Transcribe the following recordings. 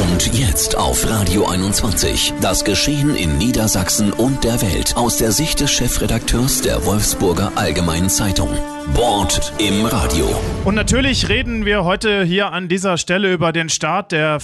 Und jetzt auf Radio 21. Das Geschehen in Niedersachsen und der Welt aus der Sicht des Chefredakteurs der Wolfsburger Allgemeinen Zeitung. Bord im Radio. Und natürlich reden wir heute hier an dieser Stelle über den Start der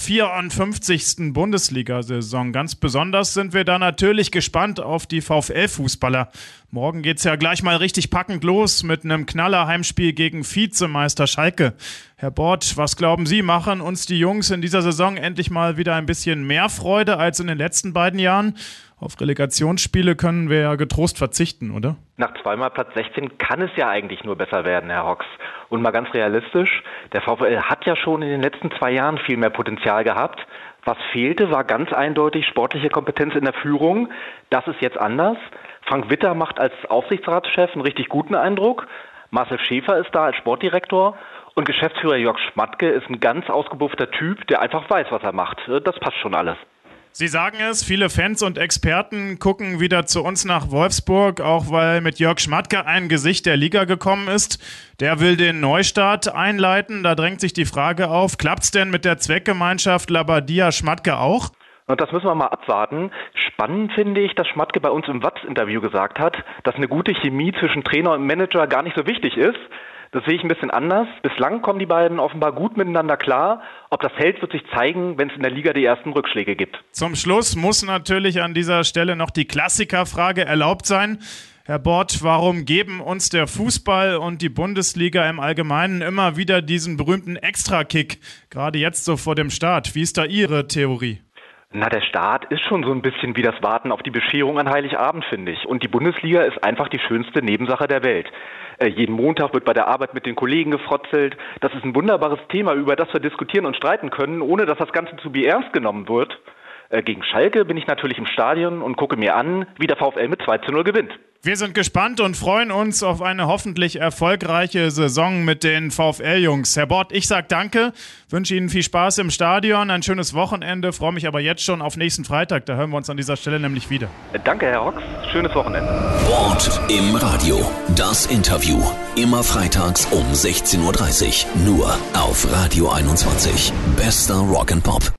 54. Bundesliga-Saison. Ganz besonders sind wir da natürlich gespannt auf die VfL-Fußballer. Morgen geht's ja gleich mal richtig packend los mit einem Knaller-Heimspiel gegen Vizemeister Schalke. Herr Bord, was glauben Sie, machen uns die Jungs in dieser Saison endlich mal wieder ein bisschen mehr Freude als in den letzten beiden Jahren? Auf Relegationsspiele können wir ja getrost verzichten, oder? Nach zweimal Platz 16 kann es ja eigentlich nur besser werden, Herr Hocks. Und mal ganz realistisch, der VfL hat ja schon in den letzten 2 Jahren viel mehr Potenzial gehabt. Was fehlte, war ganz eindeutig sportliche Kompetenz in der Führung. Das ist jetzt anders. Frank Witter macht als Aufsichtsratschef einen richtig guten Eindruck. Marcel Schäfer ist da als Sportdirektor. Und Geschäftsführer Jörg Schmatke ist ein ganz ausgebuffter Typ, der einfach weiß, was er macht. Das passt schon alles. Sie sagen es, viele Fans und Experten gucken wieder zu uns nach Wolfsburg, auch weil mit Jörg Schmatke ein Gesicht der Liga gekommen ist. Der will den Neustart einleiten. Da drängt sich die Frage auf, klappt's denn mit der Zweckgemeinschaft Labadia-Schmatke auch? Und das müssen wir mal abwarten. Spannend finde ich, dass Schmatke bei uns im Watz-Interview gesagt hat, dass eine gute Chemie zwischen Trainer und Manager gar nicht so wichtig ist. Das sehe ich ein bisschen anders. Bislang kommen die beiden offenbar gut miteinander klar. Ob das hält, wird sich zeigen, wenn es in der Liga die ersten Rückschläge gibt. Zum Schluss muss natürlich an dieser Stelle noch die Klassikerfrage erlaubt sein. Herr Bord, warum geben uns der Fußball und die Bundesliga im Allgemeinen immer wieder diesen berühmten Extrakick, gerade jetzt so vor dem Start? Wie ist da Ihre Theorie? Na, der Start ist schon so ein bisschen wie das Warten auf die Bescherung an Heiligabend, finde ich. Und die Bundesliga ist einfach die schönste Nebensache der Welt. Jeden Montag wird bei der Arbeit mit den Kollegen gefrotzelt. Das ist ein wunderbares Thema, über das wir diskutieren und streiten können, ohne dass das Ganze zu ernst genommen wird. Gegen Schalke bin ich natürlich im Stadion und gucke mir an, wie der VfL mit 2:0 gewinnt. Wir sind gespannt und freuen uns auf eine hoffentlich erfolgreiche Saison mit den VfL-Jungs. Herr Bord, ich sage danke, wünsche Ihnen viel Spaß im Stadion, ein schönes Wochenende, freue mich aber jetzt schon auf nächsten Freitag, da hören wir uns an dieser Stelle nämlich wieder. Danke, Herr Hocks, schönes Wochenende. Bord im Radio, das Interview, immer freitags um 16:30 Uhr, nur auf Radio 21. Bester Rock'n'Pop.